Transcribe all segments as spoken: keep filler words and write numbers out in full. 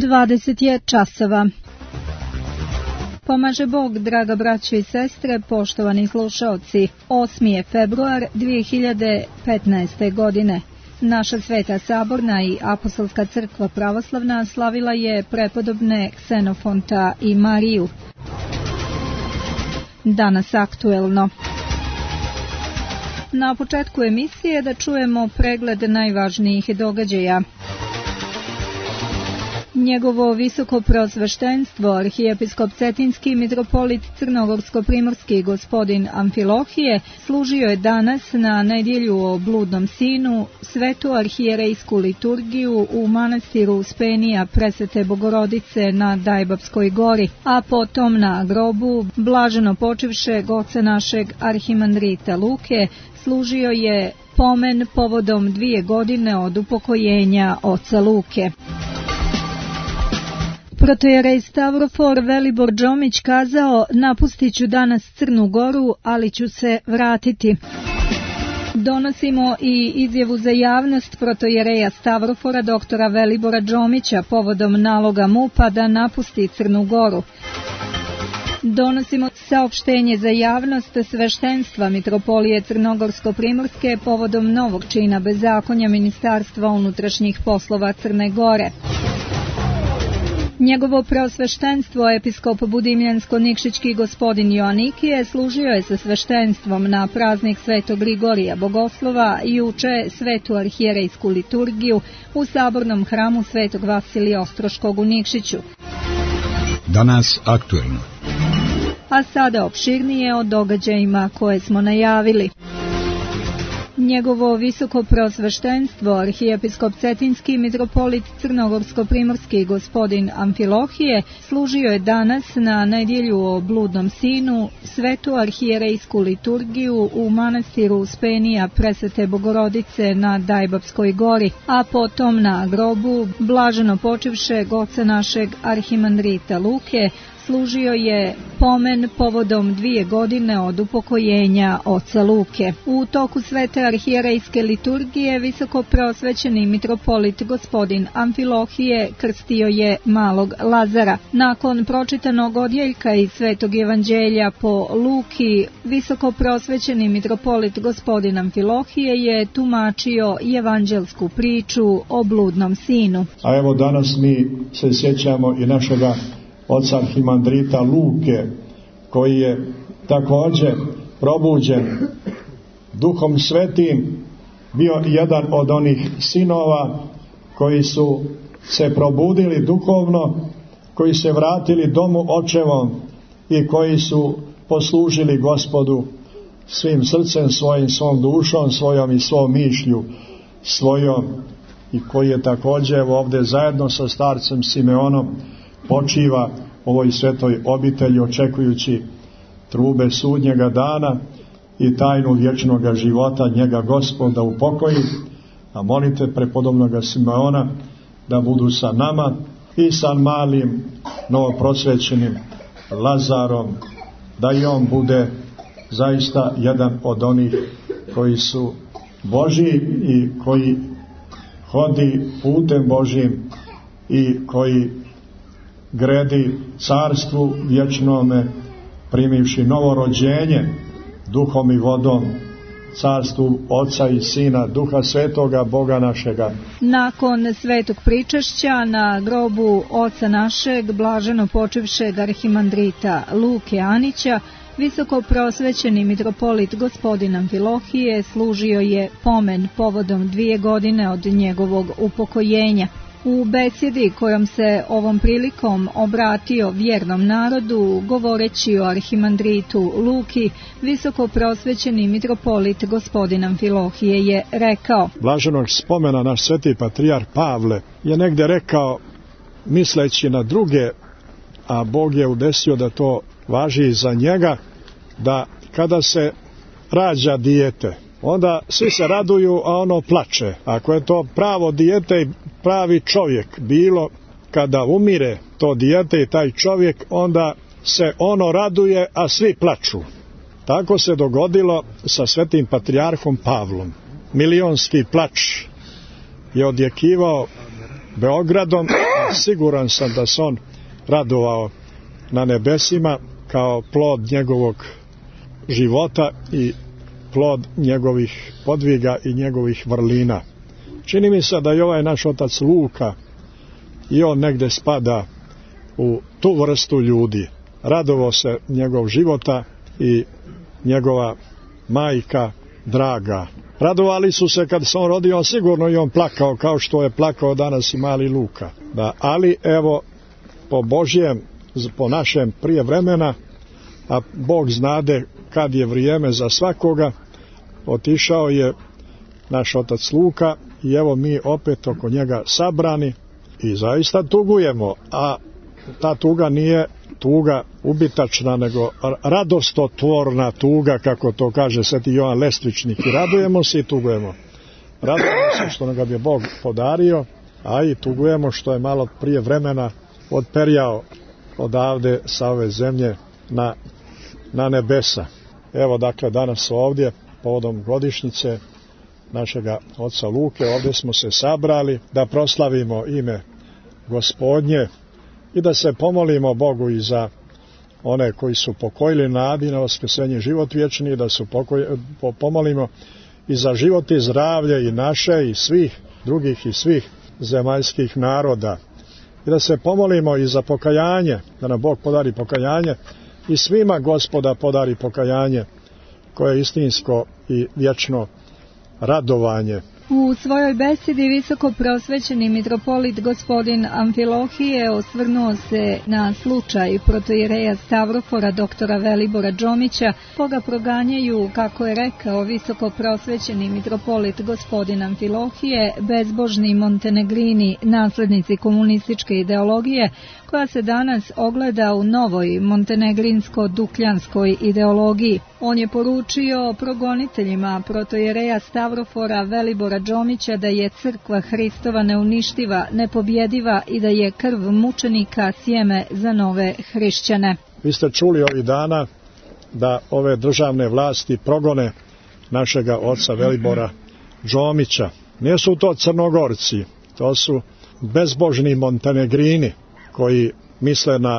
dvadeset je časova. Pomaže Bog, draga braćo i sestre, poštovani slušaoci. osmi je februar dvije hiljade petnaeste. godine. Naša Sveta Saborna i Apostolska crkva pravoslavna slavila je prepodobne Ksenofonta i Mariju. Danas aktuelno. Na početku emisije da čujemo pregled najvažnijih događaja. Njegovo visoko preosveštenstvo, arhijepiskop Cetinski mitropolit Crnogorsko-primorski gospodin Amfilohije, služio je danas na nedjelju o bludnom sinu svetu arhijerejsku liturgiju u manastiru Uspenija Presvete Bogorodice na Dajbapskoj gori, a potom na grobu blaženo počivšeg oca našeg arhimandrita Luke služio je pomen povodom dvije godine od upokojenja oca Luke. Protojerej Stavrofor Velibor Džomić kazao: napustit ću danas Crnu Goru, ali ću se vratiti. Donosimo i izjavu za javnost protojereja Stavrofora doktora Velibora Džomića povodom naloga MUP-a da napusti Crnu Goru. Donosimo saopštenje za javnost sveštenstva mitropolije Crnogorsko-primorske povodom novog čina bezakonja Ministarstva unutrašnjih poslova Crne Gore. Njegovo preosveštenstvo, episkop Budimljansko-Nikšićki gospodin Joanikije, služio je sa sveštenstvom na praznik Svetog Grigorija Bogoslova juče svetu arhijerejsku liturgiju u sabornom hramu Svetog Vasilija Ostroškog u Nikšiću. Danas aktuelno. A sada opširnije o događajima koje smo najavili. Njegovo visoko preosveštenstvo, arhijepiskop Cetinski mitropolit Crnogorsko-primorski gospodin Amfilohije, služio je danas na nedjelju o bludnom sinu svetu arhijerejsku liturgiju u manastiru Uspenija Presvete Bogorodice na Dajbapskoj gori, a potom na grobu blaženo počivšeg oca našeg arhimandrita Luke služio je pomen povodom dvije godine od upokojenja oca Luke. U toku svete arhijerejske liturgije visoko preosvećeni mitropolit gospodin Amfilohije krstio je malog Lazara. Nakon pročitanog odjeljka iz Svetog evanđelja po Luki, visoko preosvećeni mitropolit gospodin Amfilohije je tumačio evanđelsku priču o bludnom sinu. A evo danas mi se sjećamo i našega oca arhimandrita Luke, koji je također probuđen Duhom Svetim, bio jedan od onih sinova koji su se probudili duhovno, koji se vratili domu očevom i koji su poslužili Gospodu svim srcem svojim, svom dušom svojom i svom mišlju svojom, i koji je također ovdje zajedno sa starcem Simeonom počiva ovoj svetoj obitelji očekujući trube sudnjega dana i tajnu vječnoga života njega Gospoda upokoji. A molite prepodobnoga Simeona da budu sa nama i sa malim novoprosvećenim Lazarom, da i on bude zaista jedan od onih koji su Božji i koji hodi putem Božjim i koji gredi carstvu vječnome, primivši novorođenje duhom i vodom, carstvu Oca i Sina, Duha Svetoga, Boga našega. Nakon svetog pričašća na grobu oca našeg blaženo počivšeg arhimandrita Luke Anića, visoko preosvećeni mitropolit gospodin Amfilohije služio je pomen povodom dvije godine od njegovog upokojenja. U besjedi kojom se ovom prilikom obratio vjernom narodu, govoreći o arhimandritu Luki, visoko preosvećeni mitropolit gospodin Amfilohije je rekao: blaženog spomena naš sveti patrijarh Pavle je negdje rekao, misleći na druge, a Bog je udesio da to važi i za njega, da kada se rađa dijete, onda svi se raduju, a ono plače. Ako je to pravo dijete i pravi čovjek bilo, kada umire to dijete i taj čovjek, onda se ono raduje, a svi plaču. Tako se dogodilo sa svetim patrijarhom Pavlom. Milionski plač je odjekivao Beogradom, siguran sam da se on radovao na nebesima kao plod njegovog života i plod njegovih podviga i njegovih vrlina. Čini mi se da i ovaj naš otac Luka i on negde spada u tu vrstu ljudi. Radovao se njegov života i njegova majka draga. Radovali su se kad se on rodio, sigurno i on plakao kao što je plakao danas i mali Luka. Da, ali evo, po Božjem, po našem prije vremena, a Bog znade kad je vrijeme za svakoga, otišao je naš otac Luka i evo mi opet oko njega sabrani i zaista tugujemo, a ta tuga nije tuga ubitačna, nego radostotvorna tuga, kako to kaže sveti Jovan Lestvičnik. I radujemo se i tugujemo. Radujemo se što nam ga je Bog podario, a i tugujemo što je malo prije vremena odperjao odavde sa ove zemlje na, na nebesa. Evo dakle danas ovdje povodom godišnjice našega oca Luke, ovdje smo se sabrali da proslavimo ime Gospodnje i da se pomolimo Bogu i za one koji su pokojili nadi na vaskrsenje život vječni, i da se pokoj, po, pomolimo i za život i zdravlje i naše i svih drugih i svih zemaljskih naroda. I da se pomolimo i za pokajanje, da nam Bog podari pokajanje i svima Gospoda podari pokajanje koje je istinsko i vječno radovanje. U svojoj besedi visoko prosvećeni mitropolit gospodin Amfilohije osvrnuo se na slučaj protoijereja Stavrofora doktora Velibora Džomića, koga proganjaju, kako je rekao visoko prosvećeni mitropolit gospodin Amfilohije, bezbožni montenegrini, naslednici komunističke ideologije, koja se danas ogleda u novoj montenegrinsko-dukljanskoj ideologiji. On je poručio progoniteljima protoijereja Stavrofora Velibora Džomića da je crkva Hristova neuništiva, nepobjediva i da je krv mučenika sjeme za nove hrišćane. Vi ste čuli ovih dana da ove državne vlasti progone našega oca Velibora Džomića. Nisu to Crnogorci, to su bezbožni montenegrini koji misle na,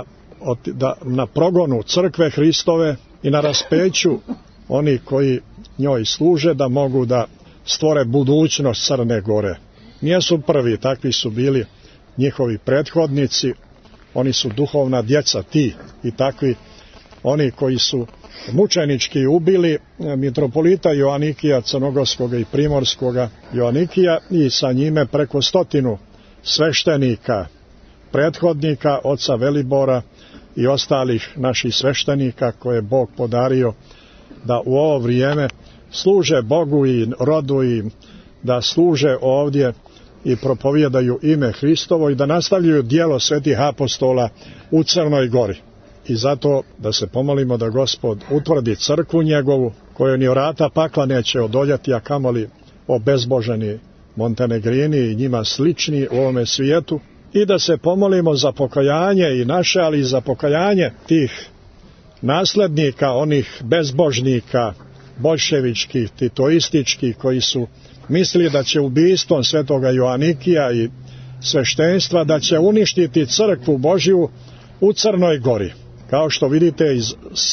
na progonu crkve Hristove i na raspeću oni koji njoj služe, da mogu da stvore budućnost Crne Gore. Nijesu prvi, takvi su bili njihovi prethodnici, oni su duhovna djeca ti i takvi, oni koji su mučenički ubili mitropolita Joanikija Crnogorskoga i Primorskoga Joanikija i sa njime preko stotinu sveštenika, prethodnika oca Velibora i ostalih naših sveštenika koje je Bog podario da u ovo vrijeme služe Bogu i rodu i da služe ovdje i propovijedaju ime Hristovo i da nastavljaju djelo svetih apostola u Crnoj Gori. I zato da se pomolimo da Gospod utvrdi crkvu njegovu, koju ni vrata pakla neće odoljati, a kamoli obezboženi montenegrini i njima slični u ovome svijetu, i da se pomolimo za pokajanje i naše, ali i za pokajanje tih naslednika, onih bezbožnika, boljševičkih, titoističkih, koji su mislili da će ubistvom svetoga Joanikija i sveštenstva da će uništiti crkvu Božju u Crnoj Gori. Kao što vidite iz,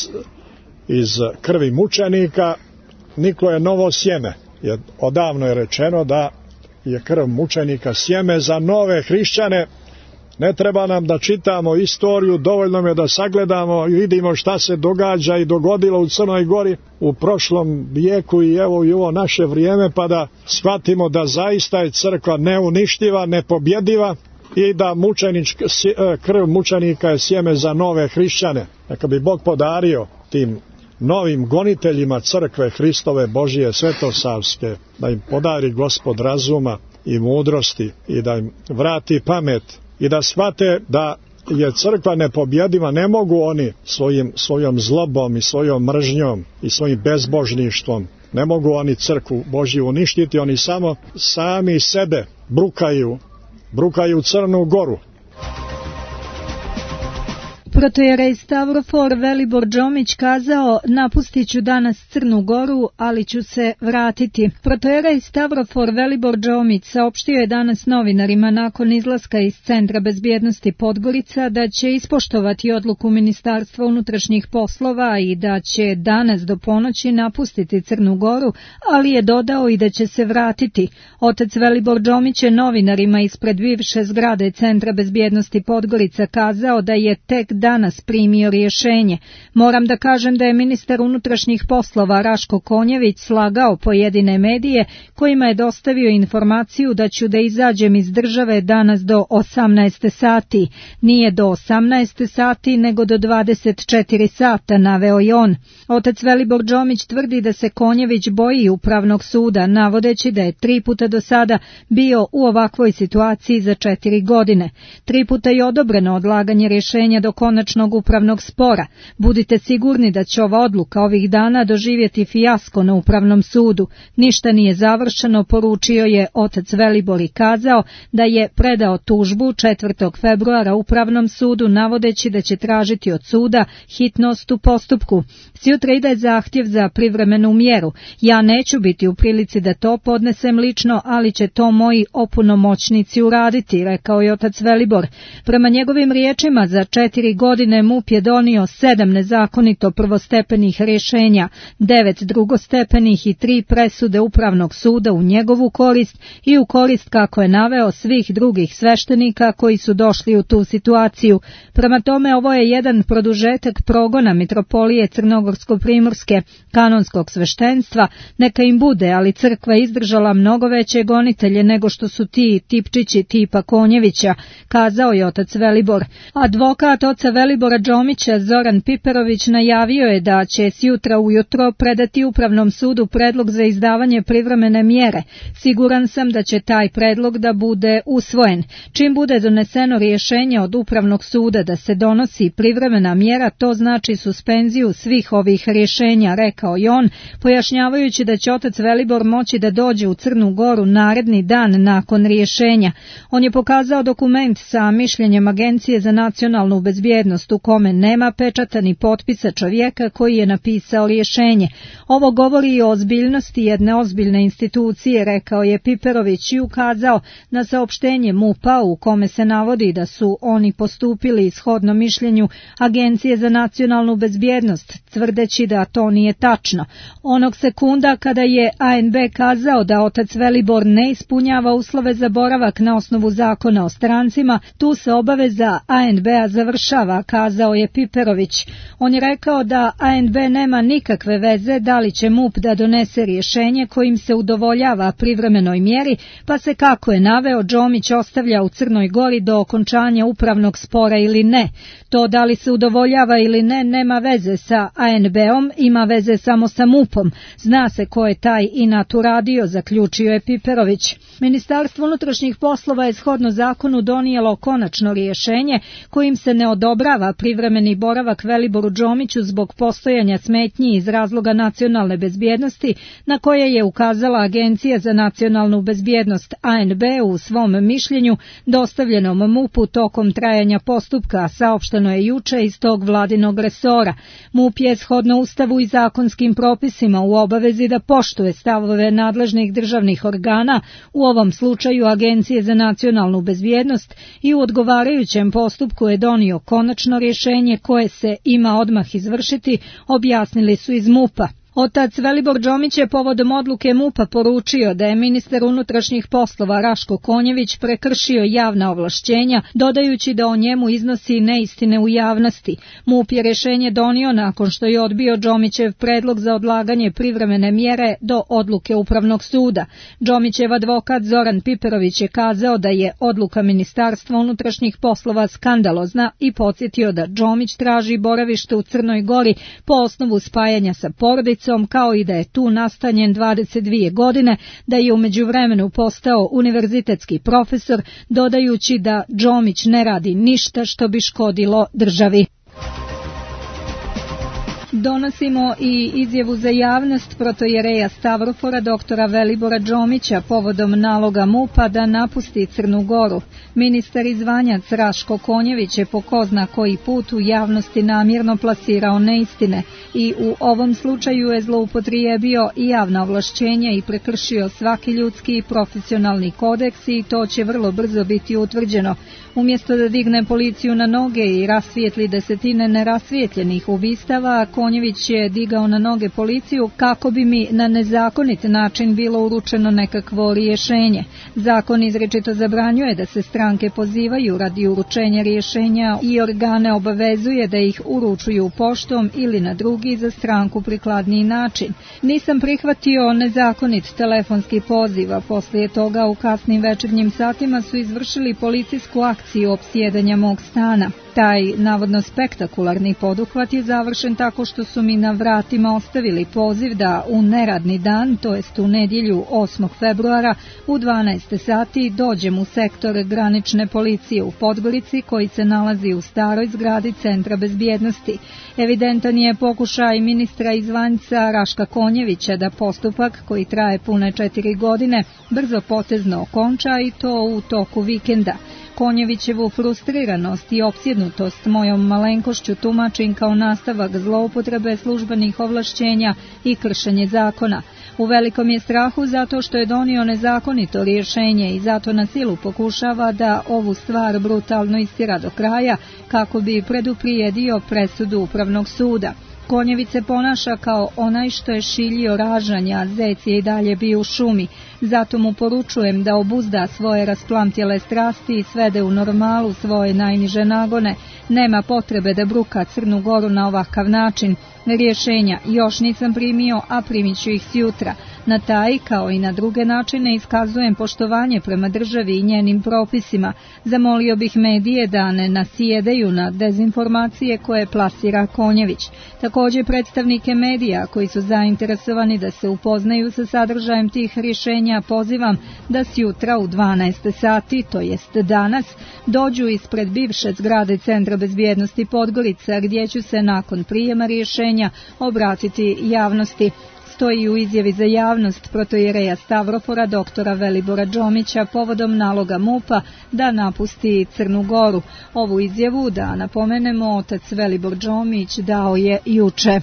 iz krvi mučenika niklo je novo sjeme. Jer odavno je rečeno da je krv mučenika sjeme za nove hrišćane. Ne treba nam da čitamo istoriju, dovoljno je da sagledamo i vidimo šta se događa i dogodilo u Crnoj Gori u prošlom vijeku i evo i ovo naše vrijeme, pa da shvatimo da zaista je crkva neuništiva, nepobjediva i da mučenička, krv mučenika je sjeme za nove hrišćane. Neka bi Bog podario tim novim goniteljima crkve Hristove Božije svetosavske, da im podari Gospod razuma i mudrosti i da im vrati pamet i da shvate da je crkva nepobjediva. Ne mogu oni svojim, svojom zlobom i svojom mržnjom i svojim bezbožništvom, ne mogu oni crkvu Božju uništiti, oni samo sami sebe brukaju, brukaju Crnu Goru. Protojerej Stavrofor Velibor Džomić kazao: napustit ću danas Crnu Goru, ali ću se vratiti. Protojerej Stavrofor Velibor Džomić saopštio je danas novinarima nakon izlaska iz Centra bezbjednosti Podgorica da će ispoštovati odluku Ministarstva unutrašnjih poslova i da će danas do ponoći napustiti Crnu Goru, ali je dodao i da će se vratiti. Otac Velibor Džomić je novinarima ispred bivše zgrade Centra bezbjednosti Podgorica kazao da je tek danas primio rješenje. Moram da kažem da je ministar unutrašnjih poslova Raško Konjević slagao pojedine medije kojima je dostavio informaciju da ću da izađem iz države danas do osamnaest sati. Nije do osamnaest sati nego do dvadeset četiri sata, naveo je on. Otac Velibor Džomić tvrdi da se Konjević boji Upravnog suda, navodeći da je tri puta do sada bio u ovakvoj situaciji za četiri godine. Tri puta je odobreno odlaganje rješenja do konačnog upravnog spora. Budite sigurni da će ova odluka ovih dana doživjeti fijasko na Upravnom sudu. Ništa nije završeno, poručio je otac Velibor i kazao da je predao tužbu četvrtog februara Upravnom sudu, navodeći da će tražiti od suda hitnost u postupku. Sjutra ide zahtjev za privremenu mjeru. Ja neću biti u prilici da to podnesem lično, ali će to moji opunomoćnici uraditi, rekao je otac Velibor. Prema njegovim riječima, za četiri godine MUP je donio sedam nezakonito prvostepenih rješenja, devet drugostepenih i tri presude Upravnog suda u njegovu korist i u korist, kako je naveo, svih drugih sveštenika koji su došli u tu situaciju. Prema tome, ovo je jedan produžetak progona mitropolije Crnogorsko-Primorske, kanonskog sveštenstva. Neka im bude, ali crkva izdržala mnogo veće gonitelje nego što su ti tipčići tipa Konjevića, kazao je otac Velibor. Advokat oca Velibora Džomića Zoran Piperović najavio je da će sjutra ujutro predati Upravnom sudu predlog za izdavanje privremene mjere. Siguran sam da će taj predlog da bude usvojen. Čim bude doneseno rješenje od Upravnog suda da se donosi privremena mjera, to znači suspenziju svih ovih rješenja, rekao je on, pojašnjavajući da će otac Velibor moći da dođe u Crnu Goru naredni dan nakon rješenja. On je pokazao dokument sa mišljenjem Agencije za nacionalnu bezbjednost u kome nema pečata ni potpisa čovjeka koji je napisao rješenje. Ovo govori i o ozbiljnosti jedne ozbiljne institucije, rekao je Piperović i ukazao na saopštenje MUP-a u kome se navodi da su oni postupili shodno mišljenju Agencije za nacionalnu bezbjednost, tvrdeći da to nije tačno. Onog sekunda kada je A N B kazao da otac Velibor ne ispunjava uslove za boravak na osnovu zakona o strancima, tu se obaveza A N B-a završava, kazao je Piperović. On je rekao da A N B nema nikakve veze da li će MUP da donese rješenje kojim se udovoljava privremenoj mjeri, pa se, kako je naveo, Džomić ostavlja u Crnoj Gori do okončanja upravnog spora ili ne. To da li se udovoljava ili ne nema veze sa A N B-om, ima veze samo sa MUP-om. Zna se ko je taj inat uradio, zaključio je Piperović. Ministarstvo unutrašnjih poslova je shodno zakonu donijelo konačno rješenje kojim se ne odobrava privremeni boravak Veliboru Džomiću zbog postojanja smetnji iz razloga nacionalne bezbjednosti, na koje je ukazala Agencija za nacionalnu bezbjednost A N B u svom mišljenju dostavljenom MUP-u tokom trajanja postupka, saopšteno je juče iz tog vladinog resora. MUP je shodno Ustavu i zakonskim propisima u obavezi da poštuje stavove nadležnih državnih organa, u ovom slučaju Agencije za nacionalnu bezbjednost, i u odgovarajućem postupku je donio konačno rješenje koje se ima odmah izvršiti, objasnili su iz MUP-a. Otac Velibor Džomić je povodom odluke MUP-a poručio da je ministar unutrašnjih poslova Raško Konjević prekršio javna ovlašćenja, dodajući da o njemu iznosi neistine u javnosti. MUP je rješenje donio nakon što je odbio Džomićev predlog za odlaganje privremene mjere do odluke Upravnog suda. Džomićev advokat Zoran Piperović je kazao da je odluka Ministarstva unutrašnjih poslova skandalozna i podsjetio da Džomić traži boravište u Crnoj Gori po osnovu spajanja sa porodicom, kao i da je tu nastanjen dvadeset dvije godine, da je u međuvremenu postao univerzitetski profesor, dodajući da Džomić ne radi ništa što bi škodilo državi. Donosimo i izjavu za javnost protojereja Stavrofora doktora Velibora Đomića povodom naloga MUP-a da napusti Crnu Goru. Ministar Izvanjac Raško Konjević je po ko zna koji put u javnosti namjerno plasirao neistine i u ovom slučaju je zloupotrijebio i javna ovlašćenja i prekršio svaki ljudski i profesionalni kodeks i to će vrlo brzo biti utvrđeno. Umjesto da digne policiju na noge i rasvijetli desetine nerasvijetljenih ubistava, Konjević je digao na noge policiju kako bi mi na nezakonit način bilo uručeno nekakvo rješenje. Zakon izričito zabranjuje da se stranke pozivaju radi uručenja rješenja i organe obavezuje da ih uručuju poštom ili na drugi za stranku prikladniji način. Nisam prihvatio nezakonit telefonski poziv, a poslije toga u kasnim večernjim satima su izvršili policijsku akciju opsjedanja mog stana. Taj navodno spektakularni poduhvat je završen tako što su mi na vratima ostavili poziv da u neradni dan, to jest u nedjelju osmog februara u dvanaest sati dođem u sektor granične policije u Podgorici koji se nalazi u staroj zgradi Centra bezbjednosti. Evidentan je pokušaj ministra Izvanjca Raška Konjevića da postupak koji traje pune četiri godine brzo potezno okonča i to u toku vikenda. Konjevićevu frustriranost i opsjednutost mojom malenkošću tumačim kao nastavak zloupotrebe službenih ovlašćenja i kršenje zakona. U velikom je strahu zato što je donio nezakonito rješenje i zato na silu pokušava da ovu stvar brutalno istjera do kraja kako bi preduprijedio presudu Upravnog suda. Konjević se ponaša kao onaj što je šiljio ražanja, a zec je i dalje bio u šumi. Zato mu poručujem da obuzda svoje rasplamtjele strasti i svede u normalu svoje najniže nagone. Nema potrebe da bruka Crnu Goru na ovakav način. Rješenja još nisam primio, a primit ću ih sjutra. Na taj, kao i na druge načine, iskazujem poštovanje prema državi i njenim propisima. Zamolio bih medije da ne nasjedaju na dezinformacije koje plasira Konjević. Također predstavnike medija koji su zainteresovani da se upoznaju sa sadržajem tih rješenja pozivam da sjutra u dvanaest sati, to jest danas, dođu ispred bivše zgrade Centra bezbjednosti Podgorica gdje ću se nakon prijema rješenja obratiti javnosti. Stoji u izjavi za javnost protojereja Stavrofora doktora Velibora Đomića povodom naloga MUP-a da napusti Crnu Goru. Ovu izjavu, da napomenemo, otac Velibor Đomić dao je juče.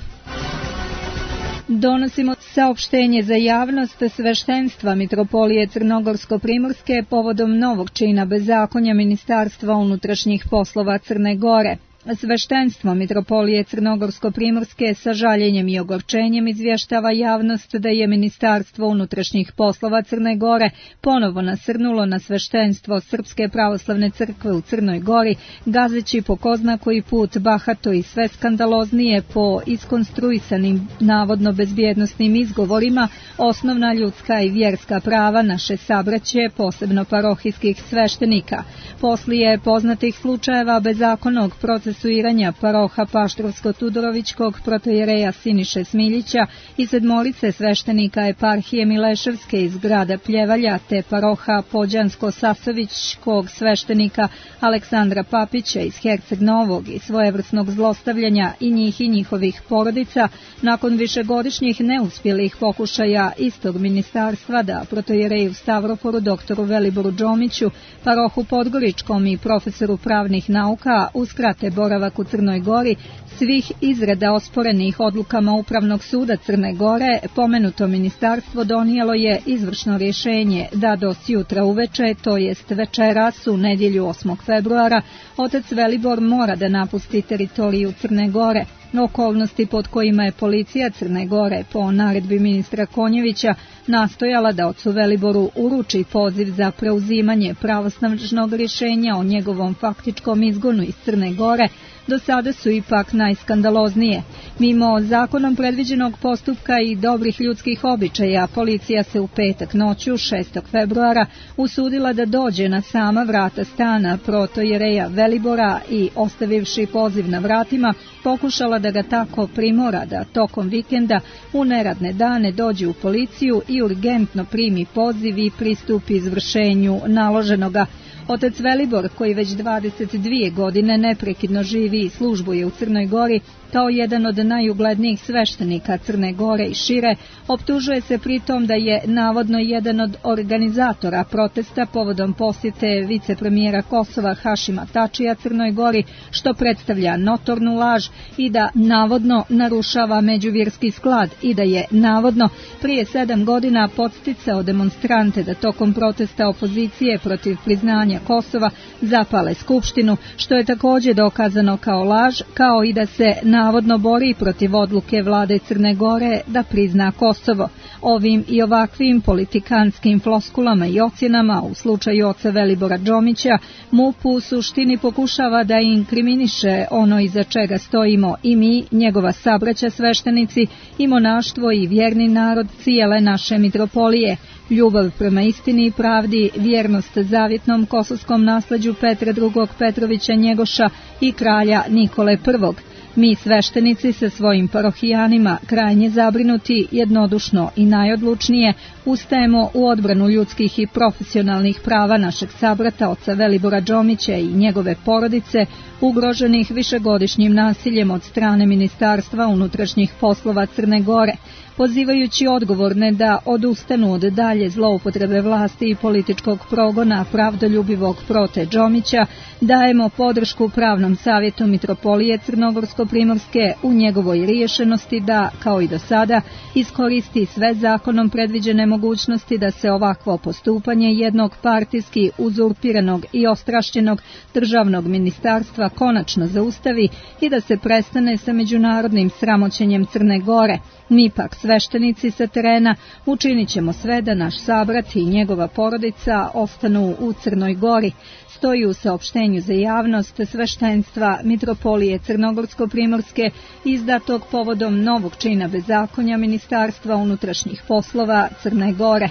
Donosimo saopštenje za javnost sveštenstva Mitropolije Crnogorsko-Primorske povodom novog čina bezakonja Ministarstva unutrašnjih poslova Crne Gore. Sveštenstvo Mitropolije Crnogorsko-Primorske sa žaljenjem i ogorčenjem izvještava javnost da je Ministarstvo unutrašnjih poslova Crne Gore ponovo nasrnulo na sveštenstvo Srpske pravoslavne crkve u Crnoj Gori, gazeći po ko zna koji put bahato i sve skandaloznije po iskonstruisanim navodno bezbjednosnim izgovorima osnovna ljudska i vjerska prava naše sabraće, posebno parohijskih sveštenika. Poslije poznatih slučajeva bezakonnog procesuiranja paroha Paštrovsko-Tudorovičkog protojereja Siniše Smiljića i sedmorice sveštenika eparhije Mileševske iz grada Pljevalja te paroha Pođansko-Sasovičkog sveštenika Aleksandra Papića iz Herceg Novog i svojevrsnog zlostavljanja i njih i njihovih porodica, nakon višegodišnjih neuspjelih pokušaja istog ministarstva da protojereju Stavroforu doktoru Veliboru Đomiću, parohu Podgoričkom i profesoru pravnih nauka uskrate boravak u Crnoj Gori, svih izreda osporenih odlukama Upravnog suda Crne Gore, pomenuto ministarstvo donijelo je izvršno rješenje da do sjutra uveče, to jest večeras u nedjelju osmog februara, otac Velibor mora da napusti teritoriju Crne Gore. Okolnosti pod kojima je policija Crne Gore po naredbi ministra Konjevića nastojala da ocu Veliboru uruči poziv za preuzimanje pravosnažnog rješenja o njegovom faktičkom izgonu iz Crne Gore, do sada su ipak najskandaloznije. Mimo zakonom predviđenog postupka i dobrih ljudskih običaja, policija se u petak noću šestog februara usudila da dođe na sama vrata stana protojereja Velibora i, ostavivši poziv na vratima, pokušala da ga tako primora da tokom vikenda u neradne dane dođe u policiju i urgentno primi poziv i pristupi izvršenju naloženoga. Otac Velibor, koji već dvadeset dvije godine neprekidno živi i službuje u Crnoj Gori, kao jedan od najuglednijih sveštenika Crne Gore i šire, optužuje se pritom da je navodno jedan od organizatora protesta povodom posjete vicepremijera Kosova Hašima Tačija Crnoj Gori, što predstavlja notornu laž, i da navodno narušava međuvjerski sklad i da je navodno prije sedam godina podsticao demonstrante da tokom protesta opozicije protiv priznanja Kosova zapale skupštinu, što je također dokazano kao laž, kao i da se navodno bori protiv odluke vlade Crne Gore da prizna Kosovo. Ovim i ovakvim politikanskim floskulama i ocjenama u slučaju oca Velibora Džomića MUP u suštini pokušava da inkriminiše ono iza čega stojimo i mi, njegova sabraća sveštenici, i monaštvo i vjerni narod cijele naše mitropolije, ljubav prema istini i pravdi, vjernost zavjetnom kosovskom nasleđu Petra drugog Petrovića Njegoša i kralja Nikole prvog. Mi sveštenici sa svojim parohijanima, krajnje zabrinuti, jednodušno i najodlučnije, ustajemo u odbranu ljudskih i profesionalnih prava našeg sabrata oca Velibora Džomića i njegove porodice, ugroženih višegodišnjim nasiljem od strane Ministarstva unutrašnjih poslova Crne Gore, pozivajući odgovorne da odustanu od dalje zloupotrebe vlasti i političkog progona pravdoljubivog prote Džomića, dajemo podršku pravnom savjetu mitropolije Crnogorsko-primorske u njegovoj riješenosti da, kao i do sada, iskoristi sve zakonom predviđene mogućnosti da se ovakvo postupanje jednog partijski uzurpiranog i ostrašćenog državnog ministarstva konačno zaustavi i da se prestane sa međunarodnim sramoćenjem Crne Gore. Mi pak, sveštenici sa terena, učinit ćemo sve da naš sabrat i njegova porodica ostanu u Crnoj Gori, stoji u saopštenju za javnost sveštenstva mitropolije Crnogorsko-primorske izdatog povodom novog čina bezakonja Ministarstva unutrašnjih poslova Crne Gore.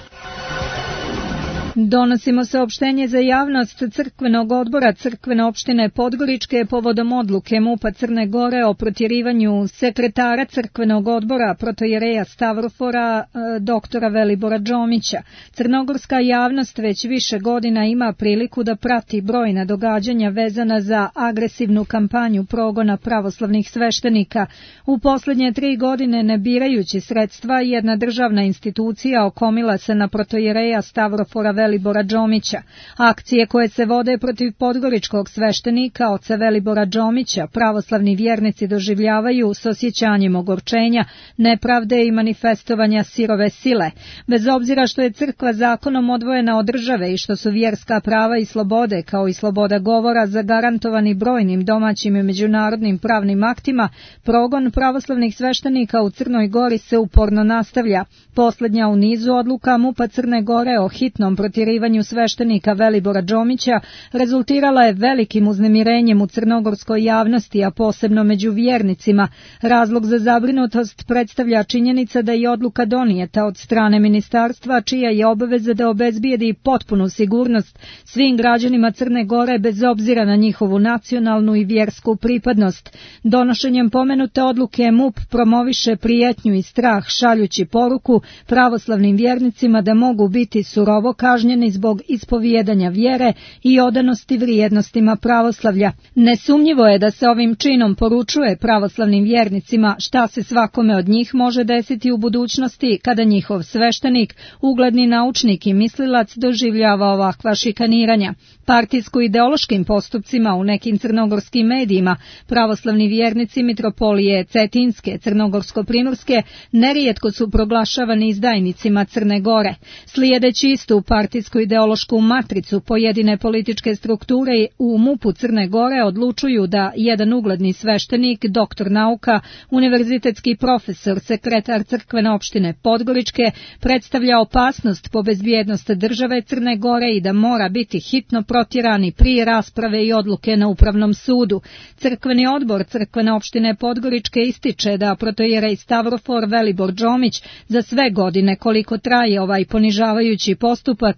Donosimo saopštenje za javnost crkvenog odbora crkvene opštine Podgoričke povodom odluke MUP-a Crne Gore o protjerivanju sekretara crkvenog odbora protojereja Stavrofora doktora Velibora Džomića. Crnogorska javnost već više godina ima priliku da prati brojna događanja vezana za agresivnu kampanju progona pravoslavnih sveštenika. U posljednje tri godine, ne birajući sredstva, jedna državna institucija okomila se na protojereja Stavrofora Velibora Džomića. Akcije koje se vode protiv podgoričkog sveštenika oca Velibora Džomića pravoslavni vjernici doživljavaju s osjećanjem ogorčenja, nepravde i manifestovanja sirove sile. Bez obzira što je crkva zakonom odvojena od države i što su vjerska prava i slobode, kao i sloboda govora, zagarantovani brojnim domaćim i međunarodnim pravnim aktima, progon pravoslavnih sveštenika u Crnoj Gori se uporno nastavlja. Posljednja u nizu odluka MUP-a Crne Gore o hitnom protjerivanju sveštenika Velibora Džomića rezultirala je velikim uznemirenjem u crnogorskoj javnosti, a posebno među vjernicima. Razlog za zabrinutost predstavlja činjenica da je odluka donijeta od strane ministarstva, čija je obaveza da obezbijedi potpunu sigurnost svim građanima Crne Gore bez obzira na njihovu nacionalnu i vjersku pripadnost. Donošenjem pomenute odluke MUP promoviše prijetnju i strah, šaljući poruku pravoslavnim vjernicima da mogu biti surovo kažnjeni zbog ispovijedanja vjere i odanosti vrijednostima pravoslavlja. Nesumnjivo je da se ovim činom poručuje pravoslavnim vjernicima šta se svakome od njih može desiti u budućnosti kada njihov sveštenik, ugledni naučnik i mislilac doživljava ovakva šikaniranja. Partijsko-ideološkim postupcima u nekim crnogorskim medijima pravoslavni vjernici mitropolije Cetinske, Crnogorsko-primorske nerijetko su proglašavani izdajnicima Crne Gore. Slijedeći istu partijsko-ideološku matricu pojedine političke strukture u MUP-u Crne Gore odlučuju da jedan ugledni sveštenik, doktor nauka, univerzitetski profesor, sekretar crkvene opštine Podgoričke predstavlja opasnost po bezbjednost države Crne Gore i da mora biti hitno protjerani prije rasprave i odluke na Upravnom sudu. Crkveni odbor crkvene opštine Podgoričke ističe da protojerej Stavrofor Velibor Džomić za sve godine koliko traje ovaj ponižavajući postupak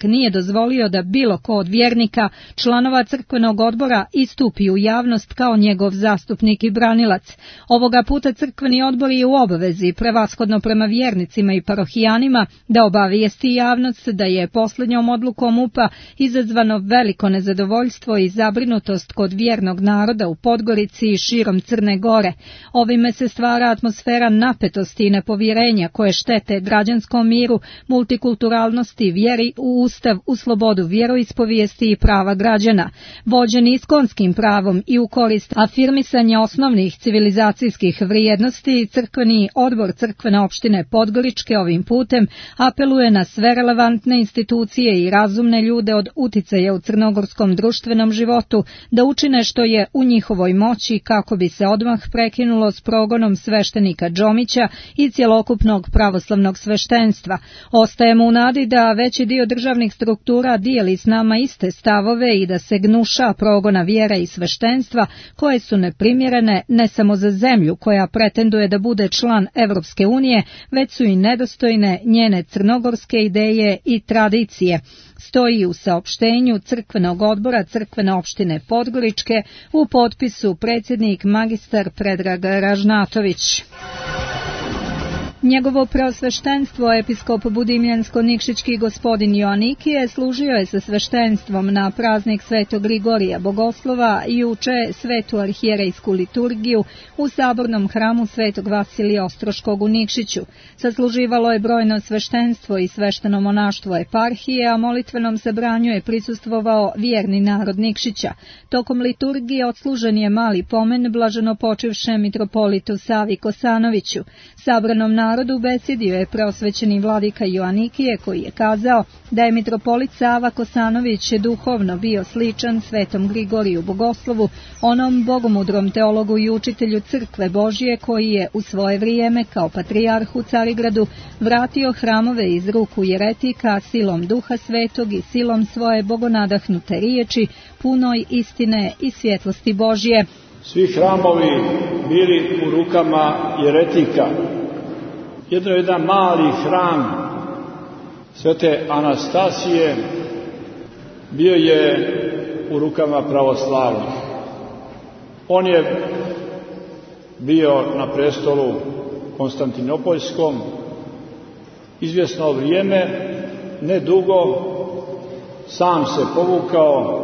ipak nije dozvolio da bilo ko od vjernika, članova crkvenog odbora, istupi u javnost kao njegov zastupnik i branilac. Ovoga puta crkveni odbor je u obavezi, prevashodno prema vjernicima i parohijanima, da obavijesti javnost da je posljednjom odlukom U P A izazvano veliko nezadovoljstvo i zabrinutost kod vjernog naroda u Podgorici i širom Crne Gore. Ovime se stvara atmosfera napetosti i nepovjerenja koje štete građanskom miru, multikulturalnosti, vjeri u Ustav, u slobodu vjeroispovijesti i prava građana. Vođeni iskonskim pravom i u korist afirmisanja osnovnih civilizacijskih vrijednosti, crkveni odbor crkvene opštine Podgoričke ovim putem apeluje na sve relevantne institucije i razumne ljude od uticaja u crnogorskom društvenom životu da učine što je u njihovoj moći kako bi se odmah prekinulo s progonom sveštenika Džomića i cjelokupnog pravoslavnog sveštenstva. Ostajemo u nadi da veći dio državnih struktura dijeli s nama iste stavove i da se gnuša progona vjera i sveštenstva koje su neprimjerene ne samo za zemlju koja pretenduje da bude član Evropske unije, već su i nedostojne njene crnogorske ideje i tradicije. Stoji u saopštenju crkvenog odbora crkvene opštine Podgoričke u potpisu predsjednik magistar Predrag Ražnatović. Njegovo preosveštenstvo episkop Budimljansko-Nikšićki gospodin Joanikije služio je sa sveštenstvom na praznik Svetog Grigorija Bogoslova juče svetu arhijerejsku liturgiju u sabornom hramu Svetog Vasilija Ostroškog u Nikšiću. Sasluživalo je brojno sveštenstvo i svešteno monaštvo eparhije, a molitvenom sabranju je prisustvovao vjerni narod Nikšića. Tokom liturgije odslužen je mali pomen blaženo počivšem mitropolitu Savi Kosanoviću. Sabranom narodu besjedio je preosvećeni vladika Joanikije koji je kazao da je mitropolit Sava Kosanović duhovno bio sličan svetom Grigoriju Bogoslovu, onom bogomudrom teologu i učitelju crkve Božje koji je u svoje vrijeme kao patrijarh u Carigradu vratio hramove iz ruku jeretika silom duha svetog i silom svoje bogonadahnute riječi, punoj istine i svjetlosti Božje. Svi hramovi bili u rukama jeretika. Jedno je jedan mali hram Svete Anastasije bio je u rukama pravoslavnih. On je bio na prestolu Konstantinopoljskom izvjesno vrijeme, ne dugo, sam se povukao,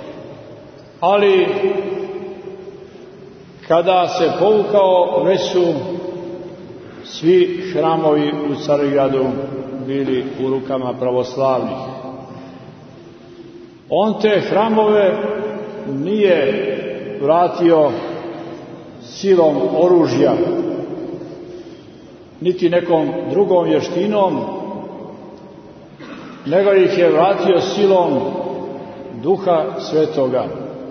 ali kada se povukao već su svi hramovi u Carigradu bili u rukama pravoslavnih. On te hramove nije vratio silom oružja, niti nekom drugom vještinom, nego ih je vratio silom Duha Svetoga,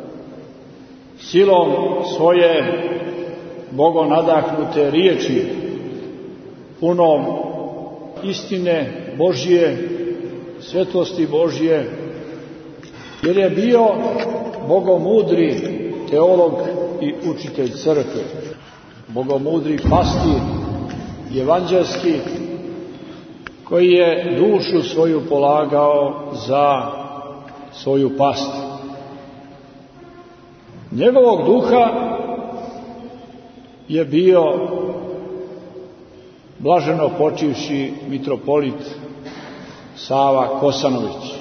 silom svoje bogonadahnute riječi, punom istine Božje, svjetlosti Božje, jer je bio bogomudri teolog i učitelj crkve, bogomudri pastir evanđelski, koji je dušu svoju polagao za svoju past. Njegovog duha je bio blaženo počivši mitropolit Sava Kosanović.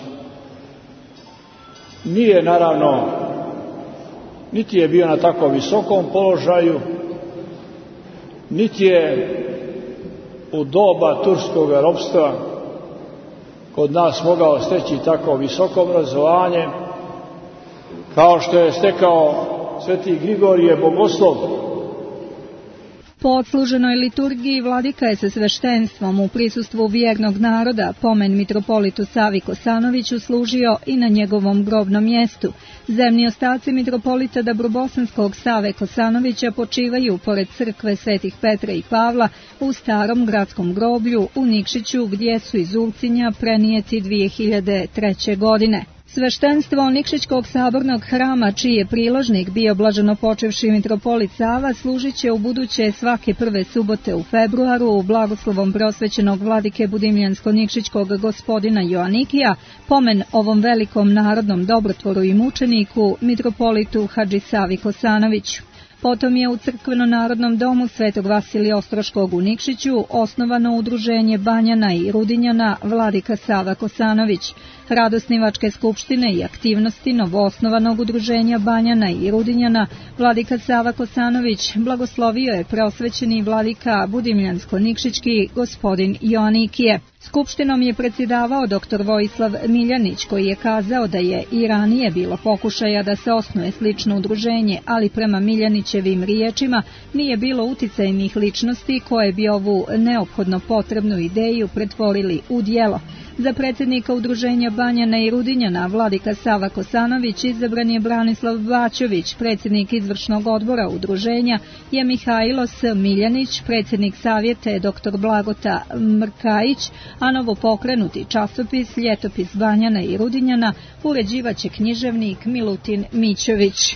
Nije naravno, niti je bio na tako visokom položaju, niti je u doba turskog ropstva kod nas mogao steći tako visoko obrazovanje kao što je stekao sveti Grigorije Bogoslov. Po odsluženoj liturgiji vladika je sa sveštenstvom u prisustvu vjernog naroda pomen mitropolitu Savi Kosanoviću služio i na njegovom grobnom mjestu. Zemni ostaci mitropolita Dabrobosanskog Save Kosanovića počivaju pored crkve svetih Petra i Pavla u starom gradskom groblju u Nikšiću, gdje su iz Ulcinja prenijeti dvije hiljade treće. godine. Sveštenstvo Nikšićkog sabornog hrama, čiji je priložnik bio blaženopočevši mitropolit Sava, služit će u buduće svake prve subote u februaru u blagoslovom prosvećenog vladike Budimljansko-Nikšićkog gospodina Joanikija, pomen ovom velikom narodnom dobrotvoru i mučeniku, mitropolitu Hadži Savi Kosanoviću. Potom je u crkveno-narodnom domu Svetog Vasilija Ostroškog u Nikšiću osnovano udruženje Banjana i Rudinjana Vladika Sava Kosanović. Rad osnivačke skupštine i aktivnosti novoosnovanog udruženja Banjana i Rudinjana Vladika Sava Kosanović blagoslovio je preosvećeni vladika Budimljansko-Nikšićki gospodin Joanikije. Skupštinom je predsjedavao doktor Vojislav Miljanić, koji je kazao da je i ranije bilo pokušaja da se osnuje slično udruženje, ali prema Miljanićevim riječima nije bilo uticajnih ličnosti koje bi ovu neophodno potrebnu ideju pretvorili u djelo. Za predsjednika udruženja Banjana i Rudinjana Vladika Sava Kosanović izabran je Branislav Baćović, predsjednik izvršnog odbora udruženja je Mihajlo S. Miljanić, predsjednik savjeta je doktor Blagota Mrkajić, a novo pokrenuti časopis Ljetopis Banjana i Rudinjana uređivaće književnik Milutin Mićović.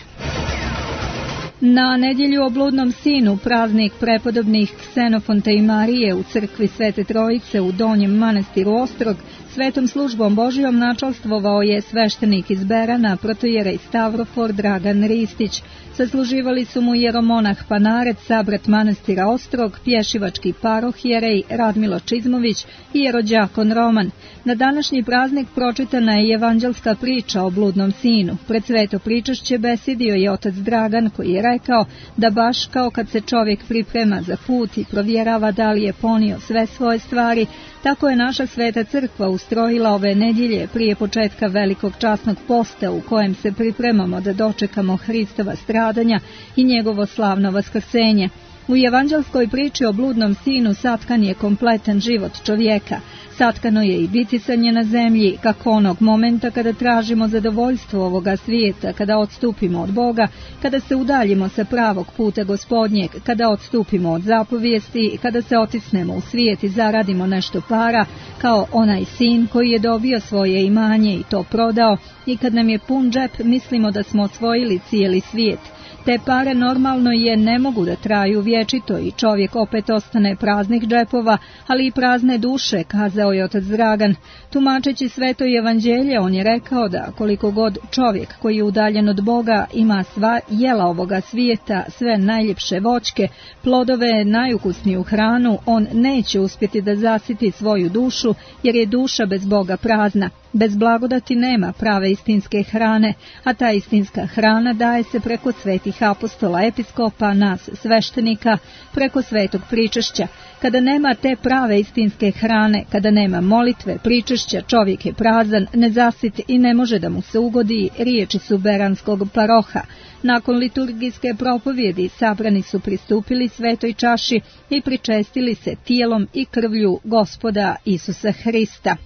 Na nedjelju o bludnom sinu, praznik prepodobnih Ksenofonta i Marije u crkvi Svete Trojice u Donjem manastiru Ostrog, svetom službom Božijom načalstvovao je sveštenik iz Berana, protojerej Stavrofor Dragan Ristić. Sasluživali su mu jeromonah Panarec, sabrat manastira Ostrog, pješivački parohijerej Radmilo Čizmović i jerođakon Roman. Na današnji praznik pročitana je evanđelska priča o bludnom sinu. Pred sveto pričašće besjedio je otac Dragan, koji je rekao da baš kao kad se čovjek priprema za put i provjerava da li je ponio sve svoje stvari, tako je naša sveta crkva ustrojila ove nedjelje prije početka velikog časnog posta u kojem se pripremamo da dočekamo Hristova stradanja i njegovo slavno vaskrsenje. U evanđelskoj priči o bludnom sinu satkan je kompletan život čovjeka. Satkano je i bitisanje na zemlji, kako onog momenta kada tražimo zadovoljstvo ovoga svijeta, kada odstupimo od Boga, kada se udaljimo sa pravog puta Gospodnjeg, kada odstupimo od zapovijesti, kada se otisnemo u svijet i zaradimo nešto para, kao onaj sin koji je dobio svoje imanje i to prodao, i kad nam je pun džep mislimo da smo osvojili cijeli svijet. Te pare normalno je ne mogu da traju vječito i čovjek opet ostane praznih džepova, ali i prazne duše, kazao je otac Dragan. Tumačeći sveto evanđelje, on je rekao da koliko god čovjek koji je udaljen od Boga ima sva jela ovoga svijeta, sve najljepše voćke, plodove, najukusniju hranu, on neće uspjeti da zasiti svoju dušu, jer je duša bez Boga prazna. Bez blagodati nema prave istinske hrane, a ta istinska hrana daje se preko svetih apostola, episkopa, nas sveštenika, preko svetog pričešća. Kada nema te prave istinske hrane, kada nema molitve, pričešća, čovjek je prazan, nezasit i ne može da mu se ugodi, riječi su beranskog paroha. Nakon liturgijske propovjedi sabrani su pristupili svetoj čaši i pričestili se tijelom i krvlju Gospoda Isusa Hrista.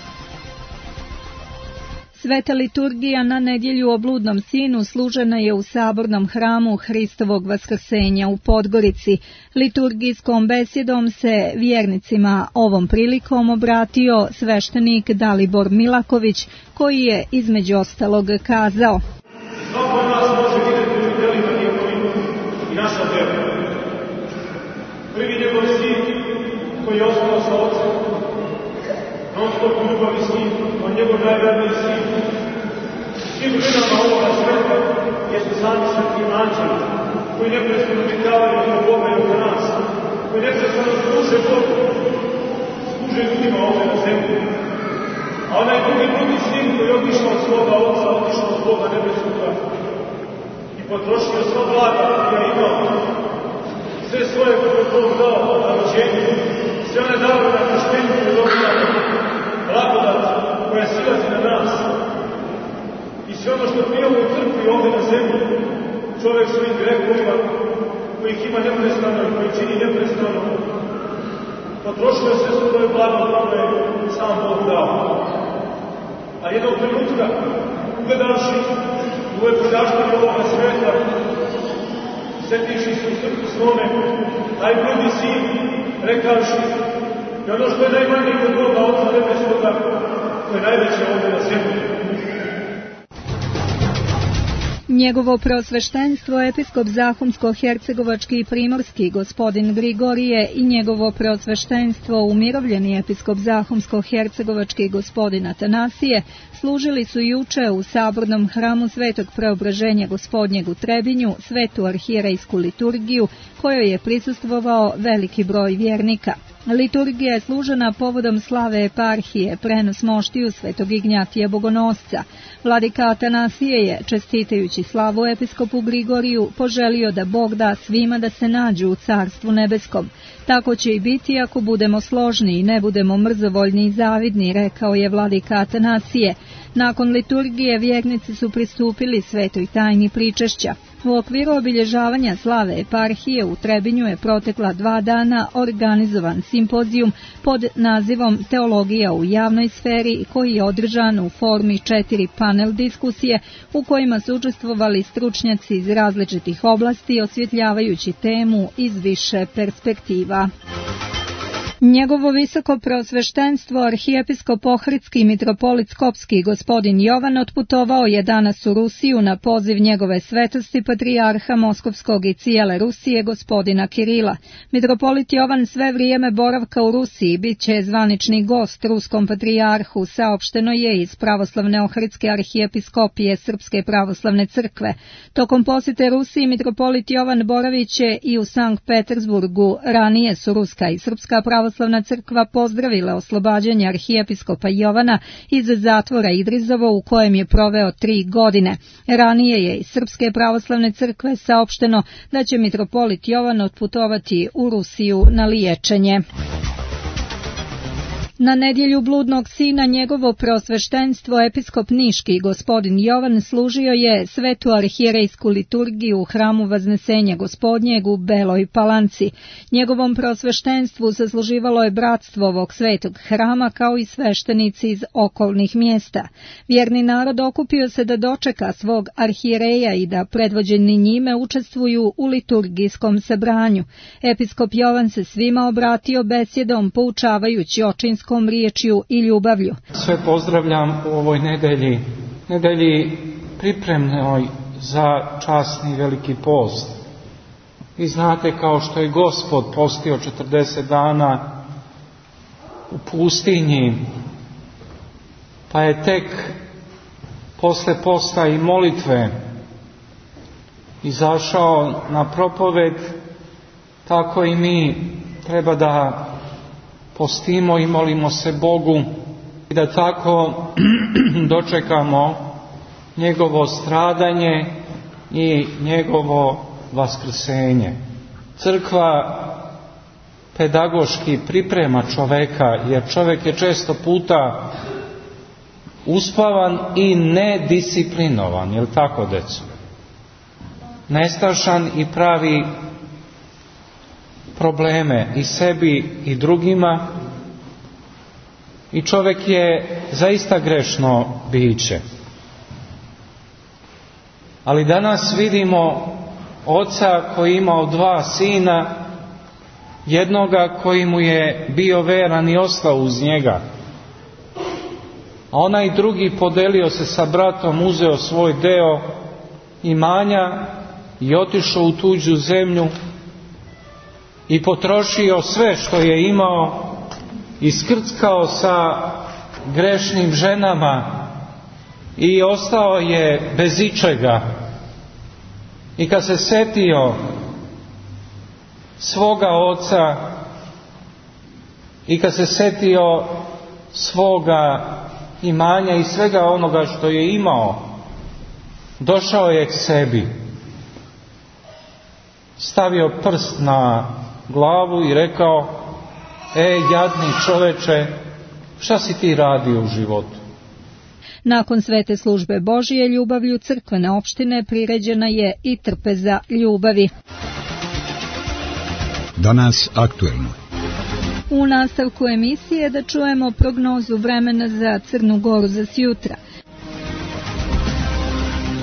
Sveta liturgija na nedjelju o bludnom sinu služena je u sabornom hramu Hristovog vaskrsenja u Podgorici. Liturgijskom besjedom se vjernicima ovom prilikom obratio sveštenik Dalibor Milaković, koji je između ostalog kazao: Svako od nas može vidjeti u djelima njihovim i naša djela. Prvi njegov sin koji je ostao sa ocem, non stop ljubavi s njim, on njegov najvredniji sin. Svim ženama ovoga sveta jesu sami svetni anđeli, koji neprestano vitavaju oko Boga i oko nas, koji neprestano služe Bogu, služe ljudima ovdje na zemlji. A onaj drugi, drugi sin koji je otišao od svoga oca, otišao od Boga nebeskoga i potrošio sva blaga koja je imao, sve svoje koje je Bog dao na rođenju, sve one dao na krštenju koje je dobila blagodat koja silazi na nas. I sve ono što pijemo u crkvi ovdje na zemlji, čovjek svojim grehovima, kojih ima neprestano i koji čini neprestano, potrošio sve svoje blagodat koje je sam Bog dao. A jednog trenutka, ugledavši u ovoj podaštini ovoga sveta, sjetivši se u srcu svome, najbludni sin, rekavši, i ono što je najmanje kod Boga, Oca nebeskoga, to je najveće ovdje na zemlji. Njegovo preosveštenstvo episkop Zahumsko-hercegovački i primorski gospodin Grigorije i njegovo preosveštenstvo umirovljeni episkop Zahumsko-hercegovački gospodin Atanasije služili su juče u sabornom hramu Svetog Preobraženja Gospodnjeg u Trebinju svetu arhijerejsku liturgiju kojoj je prisustvovao veliki broj vjernika. Liturgija je služena povodom slave eparhije, prenos moštiju Svetog Ignjatija Bogonosca. Vladika Atanasije je, čestitajući slavu episkopu Grigoriju, poželio da Bog da svima da se nađu u Carstvu nebeskom. Tako će i biti ako budemo složni i ne budemo mrzovoljni i zavidni, rekao je vladika Atanasije. Nakon liturgije vjernici su pristupili svetoj tajni pričešća. U okviru obilježavanja slave eparhije u Trebinju je protekla dva dana organizovan simpozijum pod nazivom Teologija u javnoj sferi koji je održan u formi četiri panel diskusije u kojima su učestvovali stručnjaci iz različitih oblasti osvjetljavajući temu iz više perspektiva. Njegovo visoko preosveštenstvo arhijepiskop Ohridski mitropolit Skopski gospodin Jovan otputovao je danas u Rusiju na poziv njegove svetosti patrijarha Moskovskog i cijele Rusije gospodina Kirila. Mitropolit Jovan sve vrijeme boravka u Rusiji bit će zvanični gost ruskom patrijarhu, saopšteno je iz pravoslavne Ohridske arhijepiskopije Srpske pravoslavne crkve. Tokom posjete Rusiji mitropolit Jovan boravit će i u Sankt Petersburgu. Ranije su Ruska i Srpska pravoslavna Pravoslavna crkva pozdravila oslobađanje arhijepiskopa Jovana iz zatvora Idrizovo u kojem je proveo tri godine. Ranije je iz Srpske pravoslavne crkve saopšteno da će mitropolit Jovan otputovati u Rusiju na liječenje. Na nedjelju bludnog sina njegovo preosveštenstvo episkop Niški gospodin Jovan služio je svetu arhijerejsku liturgiju u hramu Vaznesenja Gospodnjeg u Beloj Palanci. Njegovom preosveštenstvu sasluživalo je bratstvo ovog svetog hrama kao i sveštenici iz okolnih mjesta. Vjerni narod okupio se da dočeka svog arhijereja i da predvođeni njime učestvuju u liturgijskom sabranju. Episkop Jovan se svima obratio besjedom poučavajući očinskom riječju i ljubavlju. Sve pozdravljam u ovoj nedelji, nedelji pripremnoj za časni veliki post. Vi znate kao što je Gospod postio četrdeset dana u pustinji, pa je tek posle posta i molitve izašao na propoved, tako i mi treba da postimo i molimo se Bogu i da tako dočekamo njegovo stradanje i njegovo vaskrsenje. Crkva pedagoški priprema čoveka, jer čovjek je često puta uspavan i nedisciplinovan, jel tako, deco? Nestašan i pravi probleme i sebi i drugima, i čovjek je zaista grešno biće. Ali danas vidimo oca koji je imao dva sina, jednoga koji mu je bio veran i ostao uz njega, a onaj drugi podelio se sa bratom, uzeo svoj deo imanja i otišao u tuđu zemlju i potrošio sve što je imao, iskrckao sa grešnim ženama i ostao je bez ičega. I kad se setio svoga oca i kad se setio svoga imanja i svega onoga što je imao, došao je k sebi, stavio prst na glavu i rekao: e, jadni čoveče, šta si ti radio u životu? Nakon svete službe Božije ljubavlju crkvene opštine priređena je i trpeza ljubavi. Danas aktuelno. U nastavku emisije da čujemo prognozu vremena za Crnu Goru za sjutra.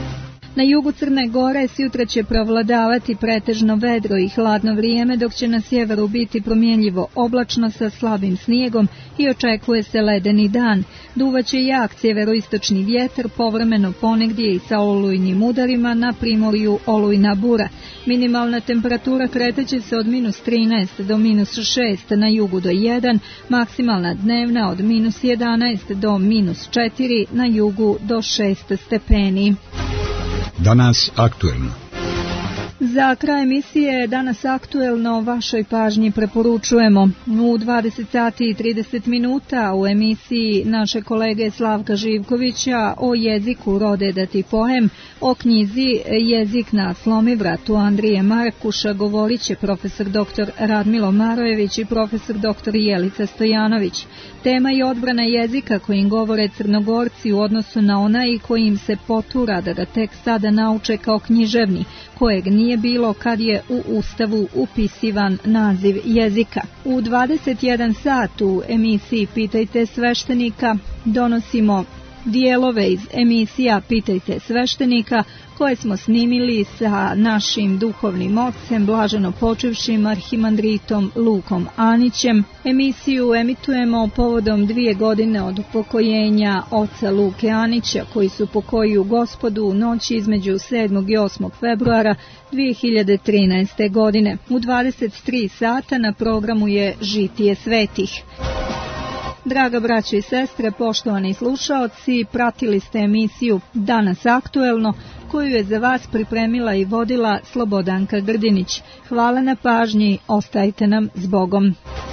Na jugu Crne Gore sutra će provladavati pretežno vedro i hladno vrijeme, dok će na sjeveru biti promjenljivo oblačno sa slabim snijegom i očekuje se ledeni dan. Duvaće jak sjeveroistočni vjetar, povremeno ponegdje i sa olujnim udarima, na primorju olujna bura. Minimalna temperatura kretaće se od minus trinaest do minus šest, na jugu do jedan, maksimalna dnevna od minus jedanaest do minus četiri, na jugu do šest stepeni. Danas aktuelno. Za kraj emisije Danas aktuelno vašoj pažnji preporučujemo u dvadeset sati i trideset minuta u emisiji naše kolege Slavka Živkovića o jeziku Rode da ti poem, o knjizi Jezik na slomivratu Andrije Markuša govorit će profesor doktor Radmilo Marojević i profesor doktor Jelica Stojanović. Tema i odbrana jezika kojim govore Crnogorci u odnosu na onaj kojim se potura da ga tek sada nauče kao književni, kojeg nije bilo kad je u Ustavu upisivan naziv jezika. U dvadeset jedan sat u emisiji Pitajte sveštenika donosimo dijelove iz emisija Pitajte sveštenika koje smo snimili sa našim duhovnim ocem, blaženo počivšim arhimandritom Lukom Anićem. Emisiju emitujemo povodom dvije godine od upokojenja oca Luke Anića, koji su pokojio Gospodu u noći između sedmog i osmog februara dvije hiljade trinaeste. godine. U dvadeset tri sata na programu je Žitije svetih. Draga braćo i sestre, poštovani slušaoci, pratili ste emisiju Danas aktuelno, koju je za vas pripremila i vodila Slobodanka Grdinić. Hvala na pažnji, ostajte nam s Bogom.